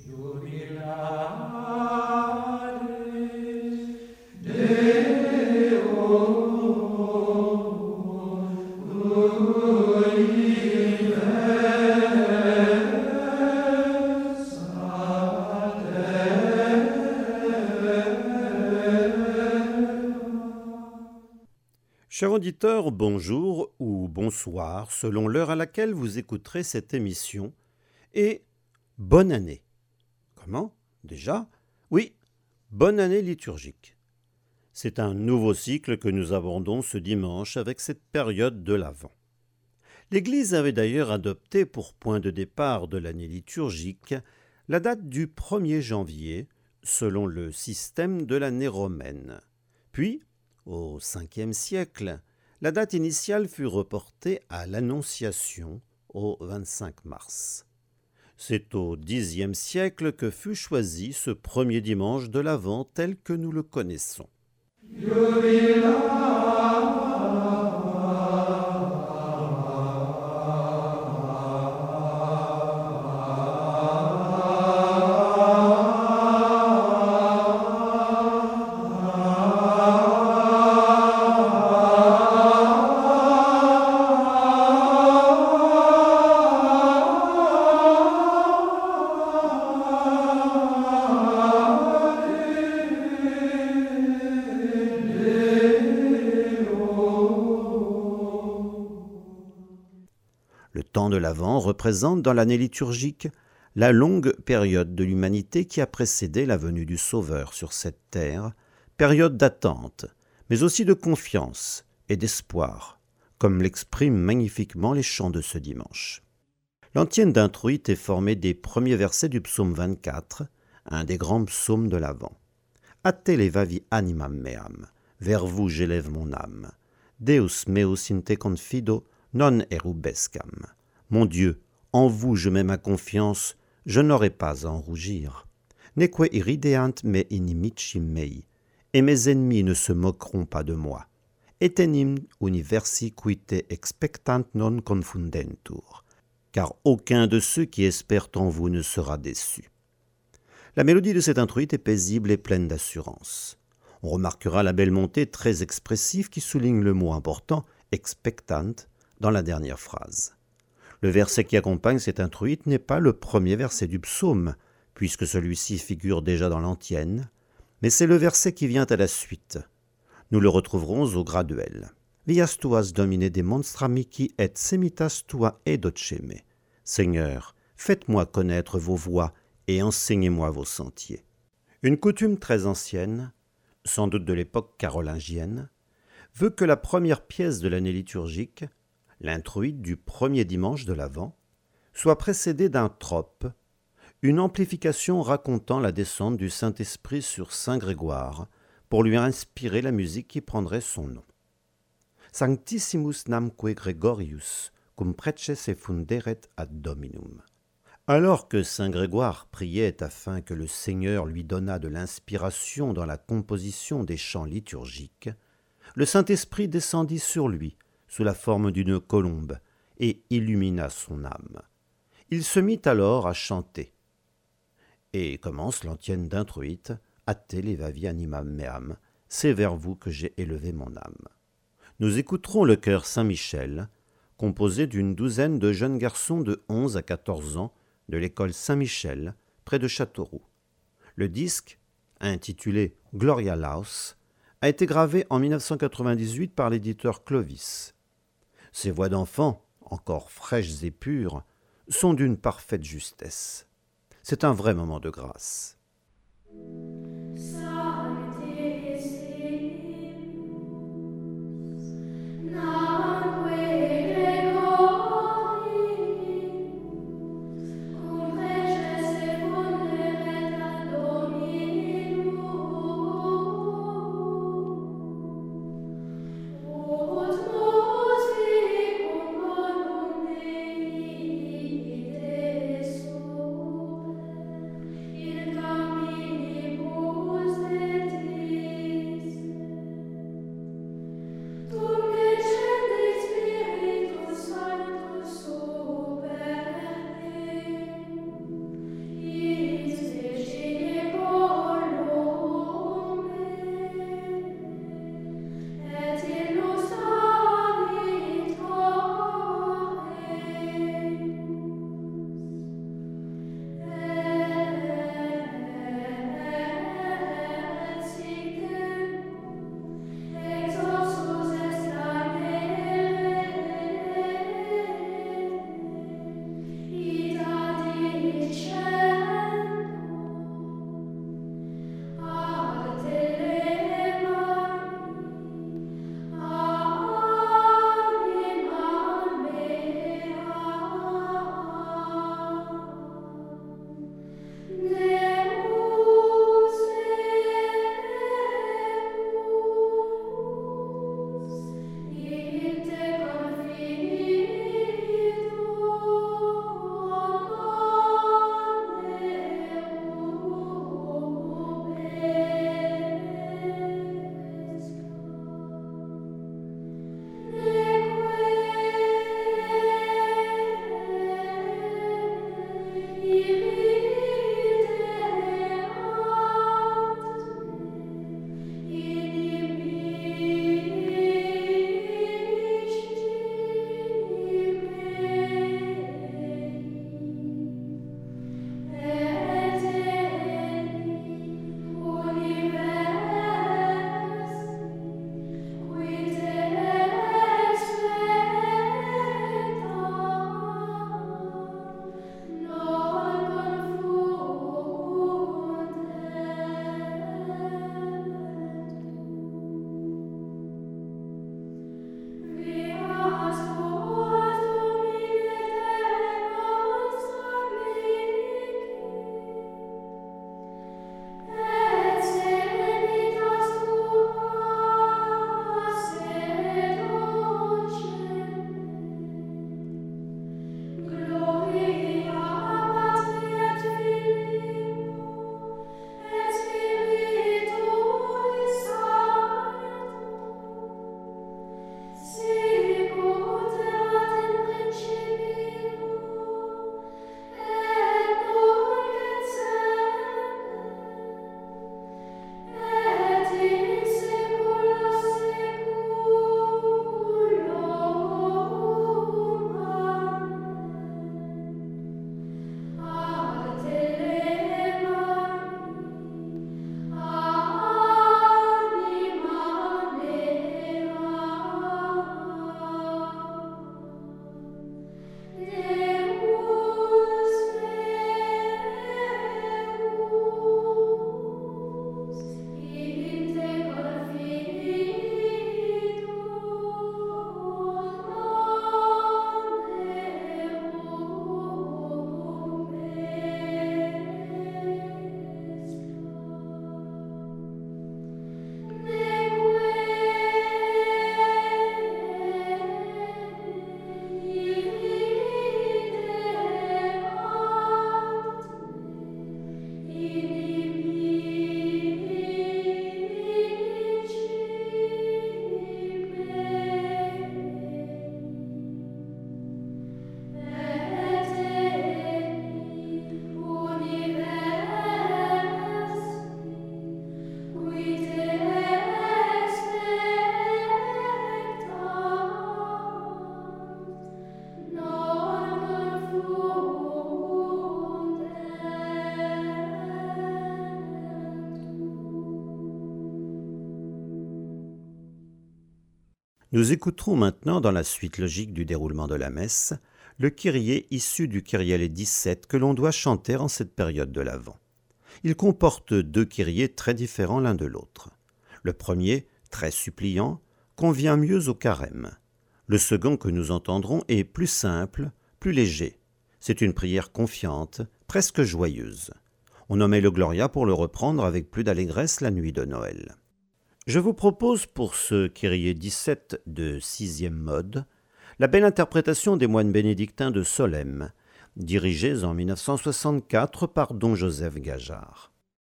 Chers auditeurs, bonjour ou bonsoir, selon l'heure à laquelle vous écouterez cette émission, et bonne année. Comment? Déjà? Oui, bonne année liturgique. C'est un nouveau cycle que nous abordons ce dimanche avec cette période de l'Avent. L'Église avait d'ailleurs adopté pour point de départ de l'année liturgique la date du 1er janvier, selon le système de l'année romaine. Puis, au 5e siècle, la date initiale fut reportée à l'Annonciation au 25 mars. C'est au Xe siècle que fut choisi ce premier dimanche de l'Avent tel que nous le connaissons. Le temps de l'Avent représente dans l'année liturgique la longue période de l'humanité qui a précédé la venue du Sauveur sur cette terre, période d'attente, mais aussi de confiance et d'espoir, comme l'expriment magnifiquement les chants de ce dimanche. L'antienne d'introïte est formée des premiers versets du psaume 24, un des grands psaumes de l'Avent. A te levavi animam meam, vers vous j'élève mon âme. Deus meus in te confido, non erubescam. Mon Dieu, en vous je mets ma confiance, je n'aurai pas à en rougir. Neque irideant me inimici mei, et mes ennemis ne se moqueront pas de moi. Etenim universi qui te expectant non confundentur, car aucun de ceux qui espèrent en vous ne sera déçu. La mélodie de cette introïte est paisible et pleine d'assurance. On remarquera la belle montée très expressive qui souligne le mot important, expectant, dans la dernière phrase. Le verset qui accompagne cette introïte n'est pas le premier verset du psaume, puisque celui-ci figure déjà dans l'antienne, mais c'est le verset qui vient à la suite. Nous le retrouverons au graduel. Vias tuas domine demonstra mihi et semitas tua edoceme. Seigneur, faites-moi connaître vos voies et enseignez-moi vos sentiers. Une coutume très ancienne, sans doute de l'époque carolingienne, veut que la première pièce de l'année liturgique, l'introïte du premier dimanche de l'Avent, soit précédée d'un trope, une amplification racontant la descente du Saint-Esprit sur Saint Grégoire pour lui inspirer la musique qui prendrait son nom. Sanctissimus namque Gregorius, cum preces effunderet ad Dominum. Alors que Saint Grégoire priait afin que le Seigneur lui donnât de l'inspiration dans la composition des chants liturgiques, le Saint-Esprit descendit sur lui sous la forme d'une colombe et illumina son âme. Il se mit alors à chanter. Et commence l'antienne d'introïte, « A te levavi animam meam » « C'est vers vous que j'ai élevé mon âme ». Nous écouterons le chœur Saint-Michel, composé d'une douzaine de jeunes garçons de 11 à 14 ans de l'école Saint-Michel, près de Châteauroux. Le disque, intitulé « Gloria Laus », a été gravé en 1998 par l'éditeur Clovis. Ces voix d'enfants, encore fraîches et pures, sont d'une parfaite justesse. C'est un vrai moment de grâce. Il cammini Nous écouterons maintenant, dans la suite logique du déroulement de la messe, le Kyrie issu du Kyrielle 17 que l'on doit chanter en cette période de l'Avent. Il comporte deux Kyriés très différents l'un de l'autre. Le premier, très suppliant, convient mieux au carême. Le second que nous entendrons est plus simple, plus léger. C'est une prière confiante, presque joyeuse. On nommait le Gloria pour le reprendre avec plus d'allégresse la nuit de Noël. Je vous propose pour ce Kyrie 17 de 6e mode la belle interprétation des moines bénédictins de Solesmes, dirigés en 1964 par don Joseph Gajard.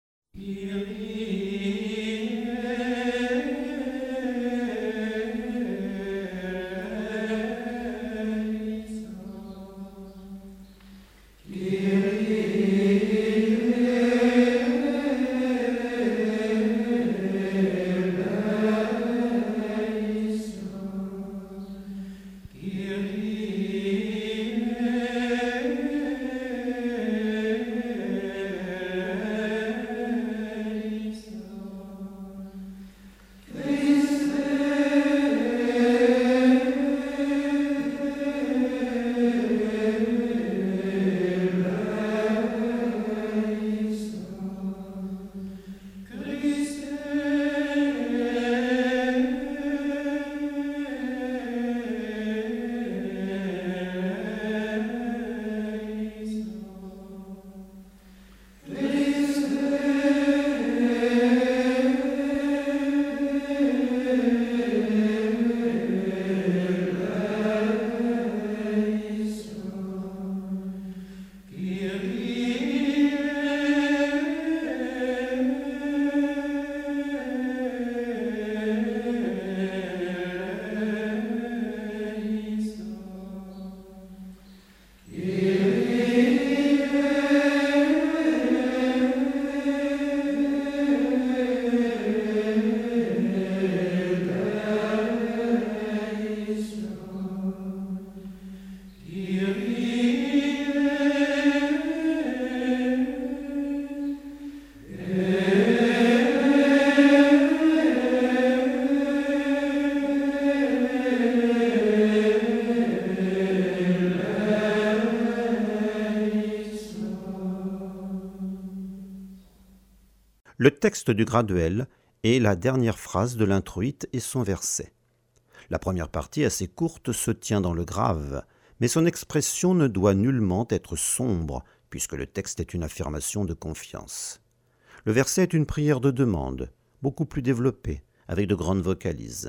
Le texte du graduel est la dernière phrase de l'introïte et son verset. La première partie, assez courte, se tient dans le grave, mais son expression ne doit nullement être sombre, puisque le texte est une affirmation de confiance. Le verset est une prière de demande, beaucoup plus développée, avec de grandes vocalises.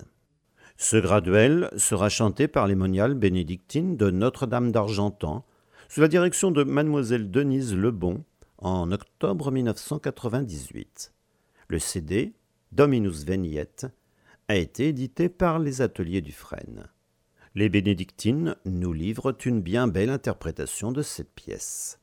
Ce graduel sera chanté par les moniales bénédictines de Notre-Dame d'Argentan, sous la direction de mademoiselle Denise Lebon, en octobre 1998. Le CD, Dominus Veniet, a été édité par les Ateliers du Frêne. Les bénédictines nous livrent une bien belle interprétation de cette pièce.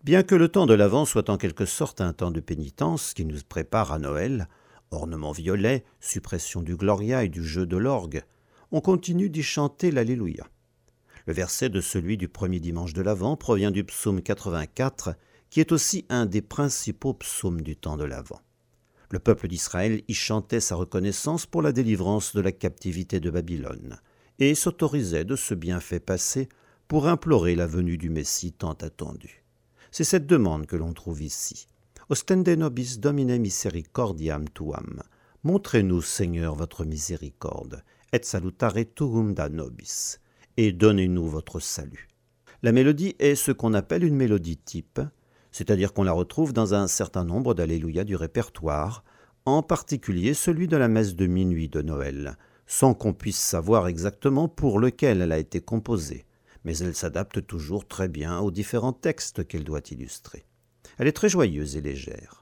Bien que le temps de l'Avent soit en quelque sorte un temps de pénitence qui nous prépare à Noël, ornements violets, suppression du Gloria et du jeu de l'orgue, on continue d'y chanter l'Alléluia. Le verset de celui du premier dimanche de l'Avent provient du psaume 84, qui est aussi un des principaux psaumes du temps de l'Avent. Le peuple d'Israël y chantait sa reconnaissance pour la délivrance de la captivité de Babylone et s'autorisait de ce bienfait passé pour implorer la venue du Messie tant attendu. C'est cette demande que l'on trouve ici. Ostende nobis Domine misericordiam tuam. Montrez-nous, Seigneur, votre miséricorde, et salutare tuum da nobis, et donnez-nous votre salut. La mélodie est ce qu'on appelle une mélodie type, c'est-à-dire qu'on la retrouve dans un certain nombre d'Alléluia du répertoire, en particulier celui de la messe de minuit de Noël, sans qu'on puisse savoir exactement pour lequel elle a été composée, mais elle s'adapte toujours très bien aux différents textes qu'elle doit illustrer. Elle est très joyeuse et légère.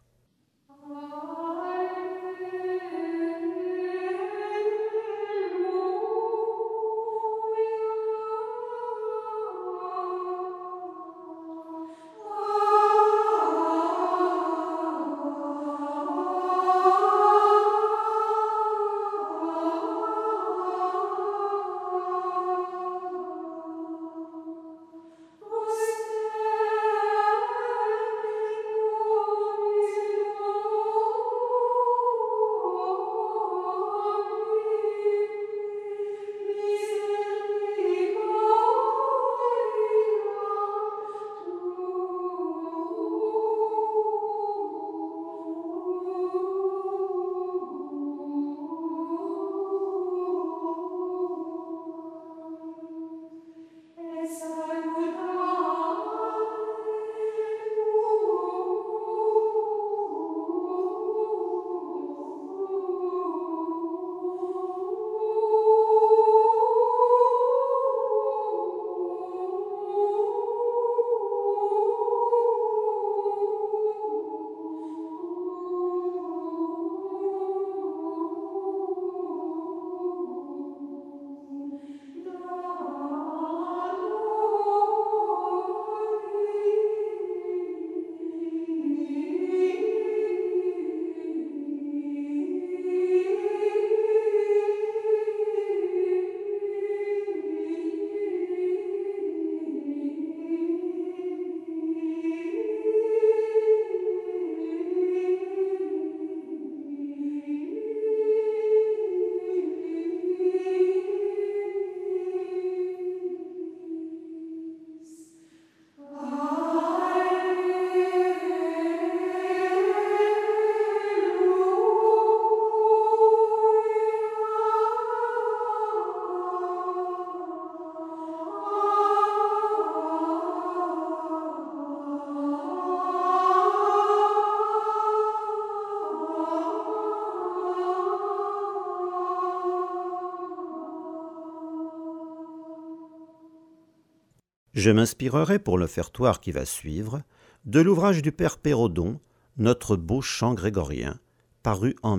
Je m'inspirerai pour l'offertoire qui va suivre de l'ouvrage du père Pérodon, Notre beau chant grégorien, paru en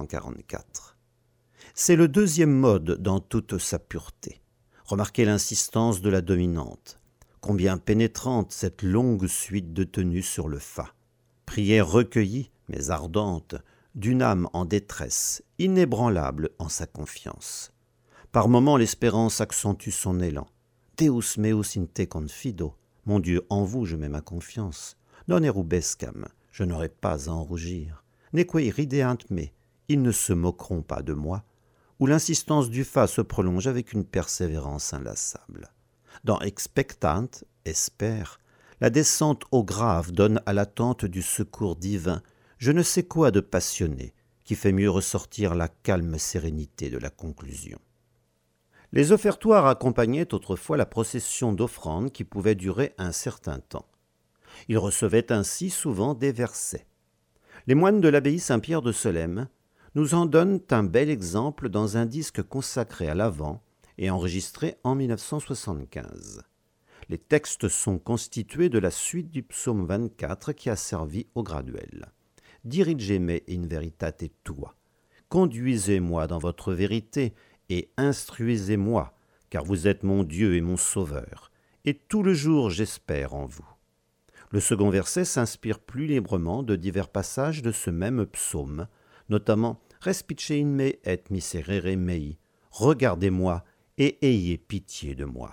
1944. C'est le deuxième mode dans toute sa pureté. Remarquez l'insistance de la dominante. Combien pénétrante cette longue suite de tenues sur le fa. Prière recueillie, mais ardente, d'une âme en détresse, inébranlable en sa confiance. Par moments, l'espérance accentue son élan. Deus meus in te confido. Mon Dieu, en vous je mets ma confiance. Non erubescam, je n'aurai pas à en rougir. Neque rideant me, ils ne se moqueront pas de moi. Où l'insistance du fa se prolonge avec une persévérance inlassable. Dans expectant, espère, la descente au grave donne à l'attente du secours divin je ne sais quoi de passionné qui fait mieux ressortir la calme sérénité de la conclusion. Les offertoires accompagnaient autrefois la procession d'offrandes qui pouvait durer un certain temps. Ils recevaient ainsi souvent des versets. Les moines de l'abbaye Saint-Pierre de Solesmes nous en donnent un bel exemple dans un disque consacré à l'Avent et enregistré en 1975. Les textes sont constitués de la suite du psaume 24 qui a servi au graduel. « Dirigez-me in veritate tua » « Conduisez-moi dans votre vérité et instruisez-moi, car vous êtes mon Dieu et mon Sauveur, et tout le jour j'espère en vous. » Le second verset s'inspire plus librement de divers passages de ce même psaume, notamment « Respice in me et miserere mei » « Regardez-moi et ayez pitié de moi ».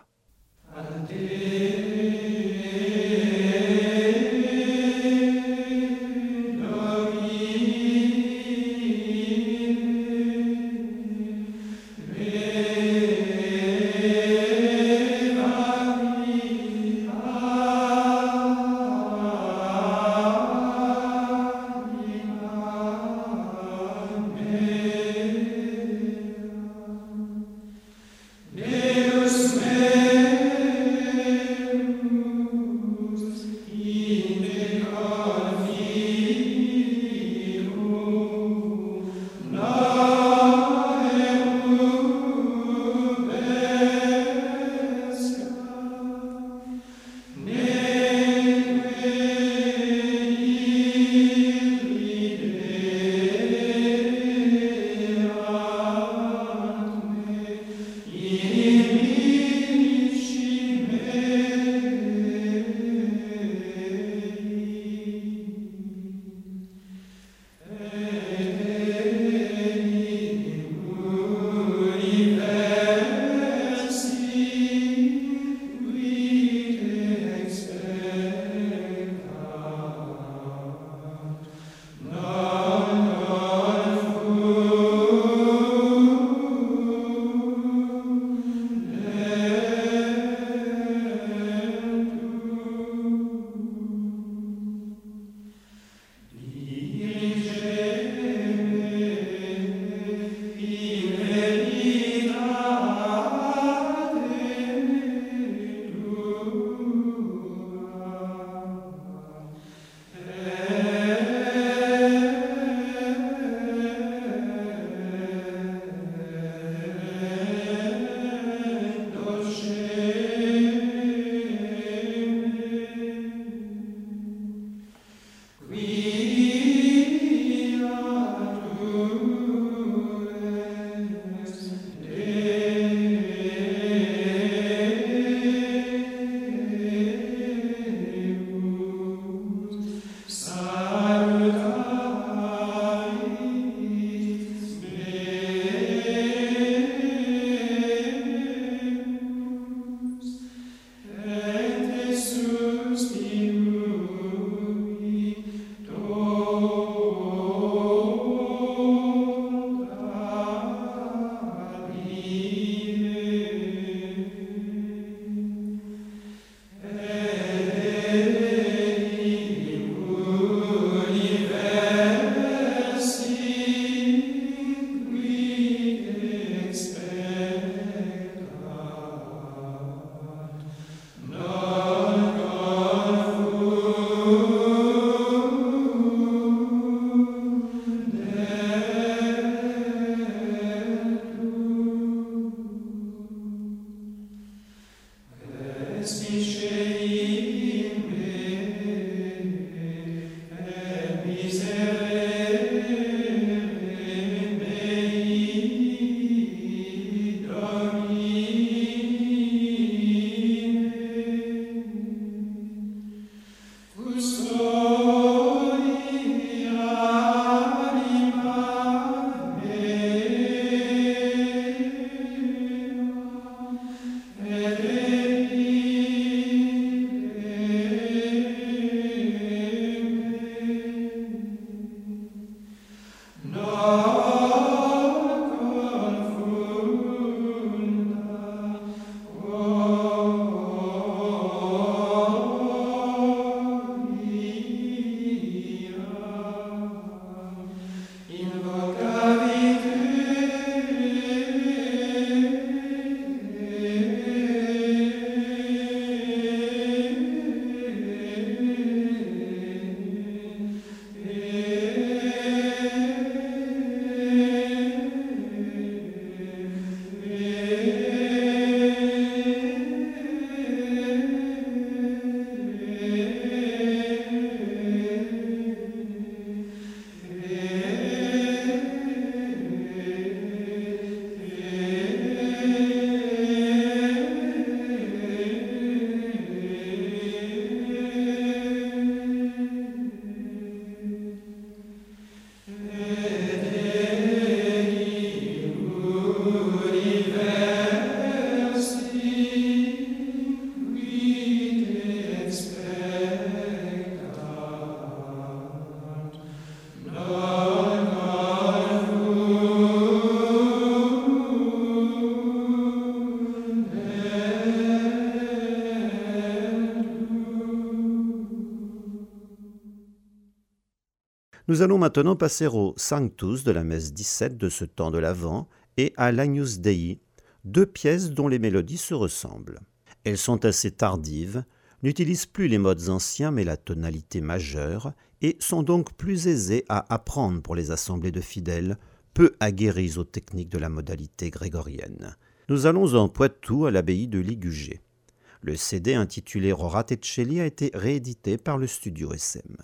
Nous allons maintenant passer au Sanctus de la messe 17 de ce temps de l'Avent et à l'Agnus Dei, deux pièces dont les mélodies se ressemblent. Elles sont assez tardives, n'utilisent plus les modes anciens mais la tonalité majeure et sont donc plus aisées à apprendre pour les assemblées de fidèles, peu aguerris aux techniques de la modalité grégorienne. Nous allons en Poitou à l'abbaye de Ligugé. Le CD intitulé Rorate a été réédité par le studio SM.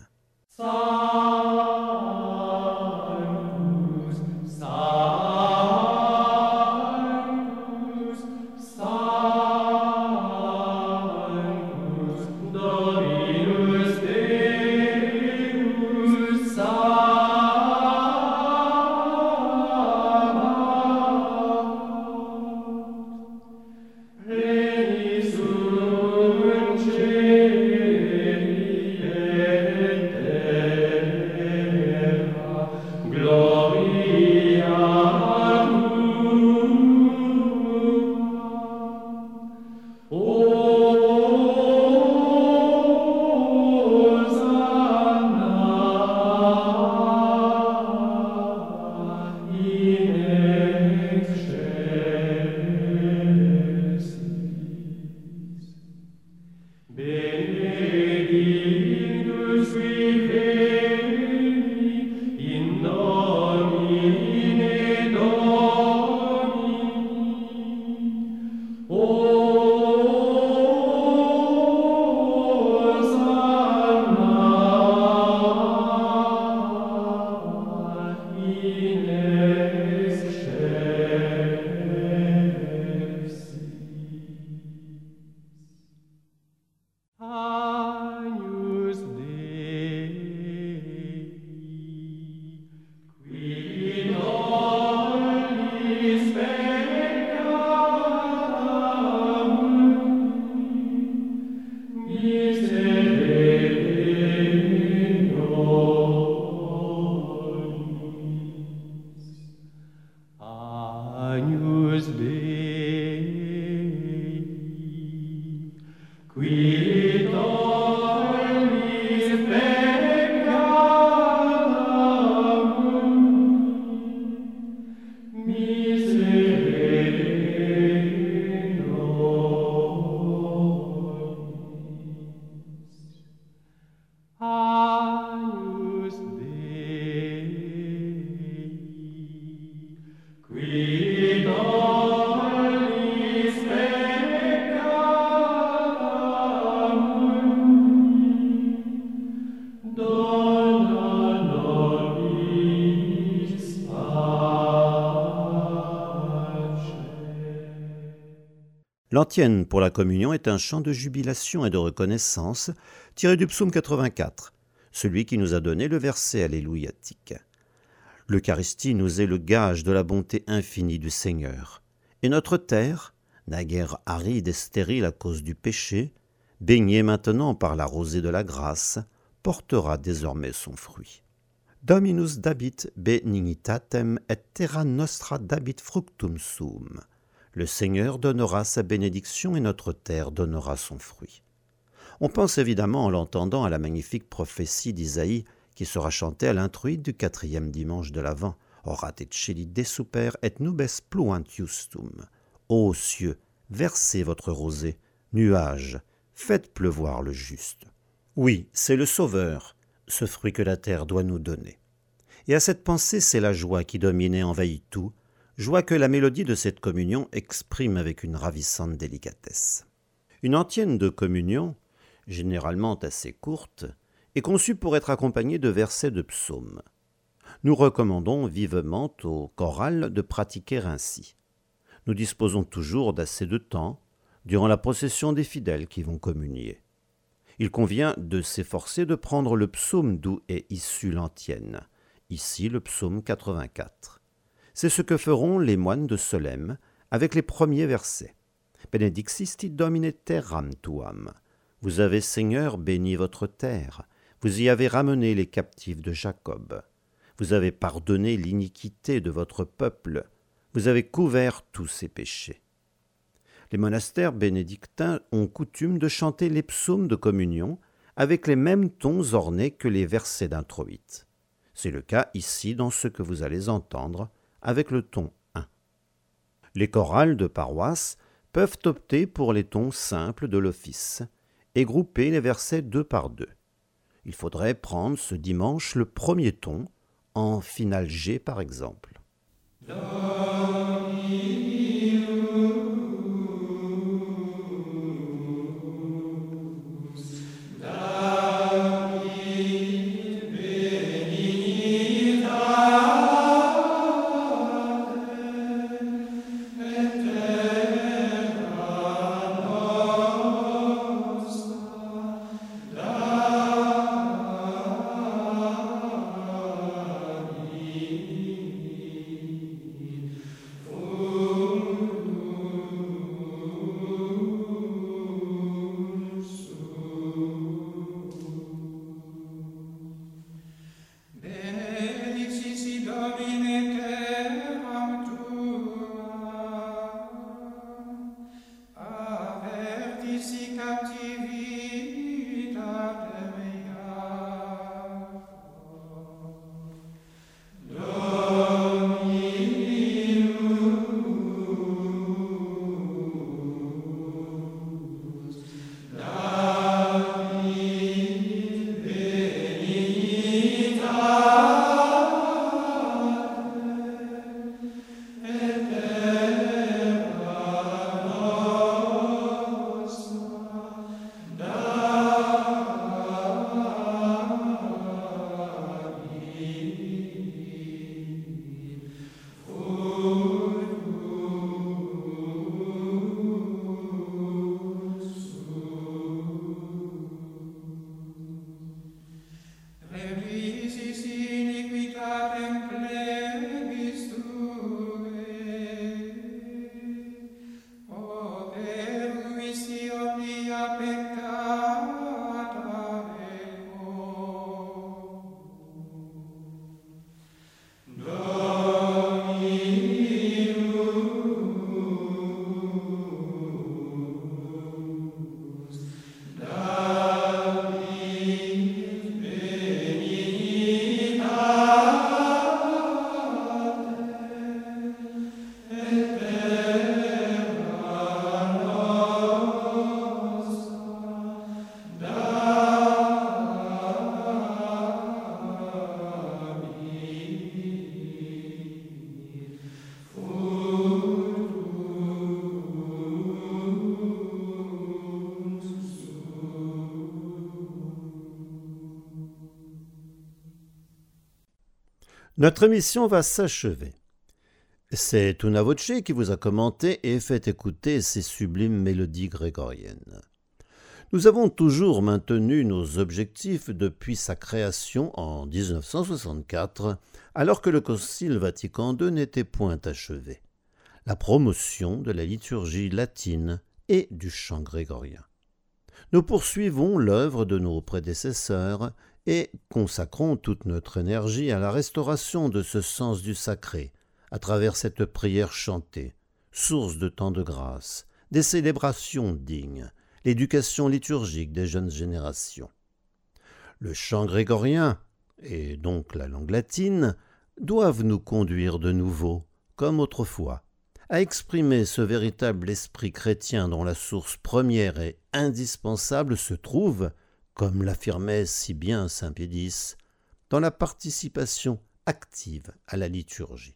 L'antienne pour la communion est un chant de jubilation et de reconnaissance tiré du psaume 84, celui qui nous a donné le verset alléluiatique. L'Eucharistie nous est le gage de la bonté infinie du Seigneur. Et notre terre, naguère aride et stérile à cause du péché, baignée maintenant par la rosée de la grâce, portera désormais son fruit. Dominus dabit benignitatem et terra nostra dabit fructum suum. Le Seigneur donnera sa bénédiction et notre terre donnera son fruit. On pense évidemment en l'entendant à la magnifique prophétie d'Isaïe qui sera chantée à l'introïde du 4e dimanche de l'Avent. Orate celi de super et nubes pluant justum. Ô cieux, versez votre rosée, nuages, faites pleuvoir le juste. Oui, c'est le Sauveur, ce fruit que la terre doit nous donner. Et à cette pensée, c'est la joie qui domine et envahit tout, joie que la mélodie de cette communion exprime avec une ravissante délicatesse. Une antienne de communion, généralement assez courte, est conçue pour être accompagnée de versets de psaumes. Nous recommandons vivement au choral de pratiquer ainsi. Nous disposons toujours d'assez de temps durant la procession des fidèles qui vont communier. Il convient de s'efforcer de prendre le psaume d'où est issue l'antienne, ici le psaume 84. C'est ce que feront les moines de Solesmes avec les premiers versets. Benedixisti Domine terram tuam. Vous avez, Seigneur, béni votre terre. Vous y avez ramené les captifs de Jacob. Vous avez pardonné l'iniquité de votre peuple. Vous avez couvert tous ses péchés. Les monastères bénédictins ont coutume de chanter les psaumes de communion avec les mêmes tons ornés que les versets d'introïte. C'est le cas ici dans ce que vous allez entendre avec le ton 1. Les chorales de paroisse peuvent opter pour les tons simples de l'office et grouper les versets 2 par 2. Il faudrait prendre ce dimanche le premier ton, en finale G par exemple. Notre émission va s'achever. C'est Tuna Voce qui vous a commenté et fait écouter ces sublimes mélodies grégoriennes. Nous avons toujours maintenu nos objectifs depuis sa création en 1964, alors que le Concile Vatican II n'était point achevé. La promotion de la liturgie latine et du chant grégorien. Nous poursuivons l'œuvre de nos prédécesseurs et consacrons toute notre énergie à la restauration de ce sens du sacré, à travers cette prière chantée, source de tant de grâce, des célébrations dignes, l'éducation liturgique des jeunes générations. Le chant grégorien, et donc la langue latine, doivent nous conduire de nouveau, comme autrefois, à exprimer ce véritable esprit chrétien dont la source première et indispensable se trouve, comme l'affirmait si bien saint Pédis, dans la participation active à la liturgie.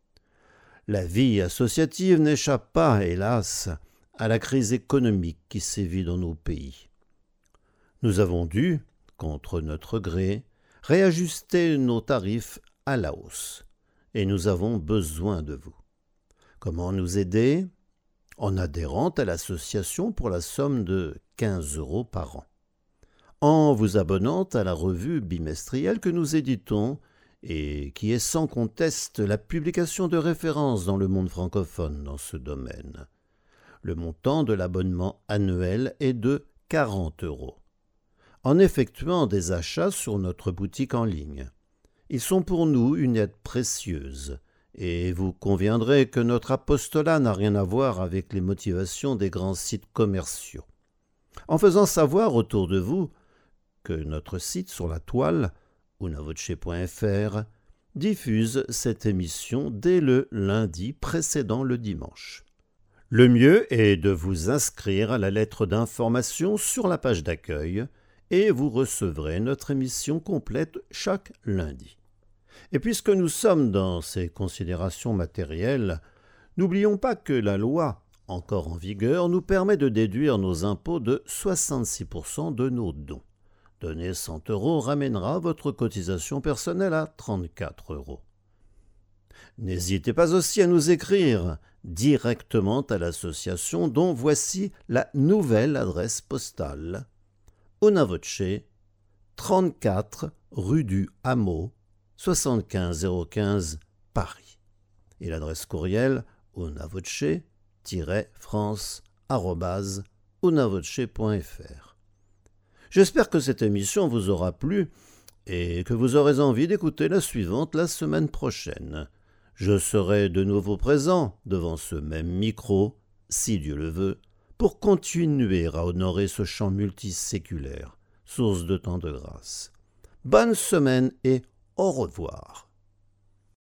La vie associative n'échappe pas, hélas, à la crise économique qui sévit dans nos pays. Nous avons dû, contre notre gré, réajuster nos tarifs à la hausse, et nous avons besoin de vous. Comment nous aider ? En adhérant à l'association pour la somme de 15 € par an. En vous abonnant à la revue bimestrielle que nous éditons et qui est sans conteste la publication de référence dans le monde francophone dans ce domaine. Le montant de l'abonnement annuel est de 40 €. En effectuant des achats sur notre boutique en ligne. Ils sont pour nous une aide précieuse, et vous conviendrez que notre apostolat n'a rien à voir avec les motivations des grands sites commerciaux. En faisant savoir autour de vous que notre site sur la toile unavoce.fr diffuse cette émission dès le lundi précédant le dimanche. Le mieux est de vous inscrire à la lettre d'information sur la page d'accueil et vous recevrez notre émission complète chaque lundi. Et puisque nous sommes dans ces considérations matérielles, n'oublions pas que la loi, encore en vigueur, nous permet de déduire nos impôts de 66% de nos dons. Donner 100 € ramènera votre cotisation personnelle à 34 €. N'hésitez pas aussi à nous écrire directement à l'association dont voici la nouvelle adresse postale. Unavoce, 34 rue du Hameau, 75 015 Paris. Et l'adresse courriel unavoce-france@unavoce.fr. J'espère que cette émission vous aura plu et que vous aurez envie d'écouter la suivante la semaine prochaine. Je serai de nouveau présent devant ce même micro, si Dieu le veut, pour continuer à honorer ce chant multiséculaire, source de tant de grâce. Bonne semaine et au revoir.